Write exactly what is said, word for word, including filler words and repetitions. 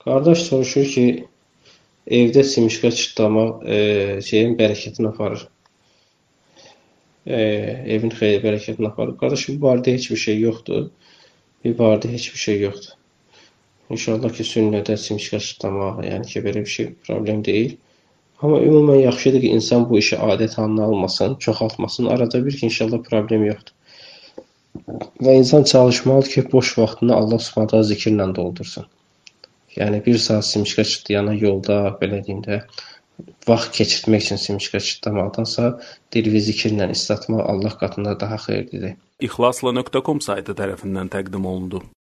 Qardaş soruşur ki, evdə simişka çıtlamaq e, şeyin bərəkətini aparır. E, evin xeyri bərəkətini aparır. Qardaş, bu barədə heç bir şey yoxdur. Bu barədə heç bir şey yoxdur. İnşallah ki, sünnədə simişka çıtlamaq, yəni ki, belə bir şey problem deyil. Amma ümumən yaxşıdır ki, insan bu işi adət halına almasın, çoxaltmasın. Arada bir ki, inşallah problem yoxdur. Və insan çalışmalıdır ki, boş vaxtını Allah Subhanahu zikirlə doldursun. Yəni bir saat simişka çıtlayana yolda, belə deyim də, vaxt keçirtmək üçün simişka çıtlamaqdansa, dili zikirlə islatmaq Allah qatında daha xeyirlidir. İxlasla nöqtə com saytı tərəfindən təqdim olundu.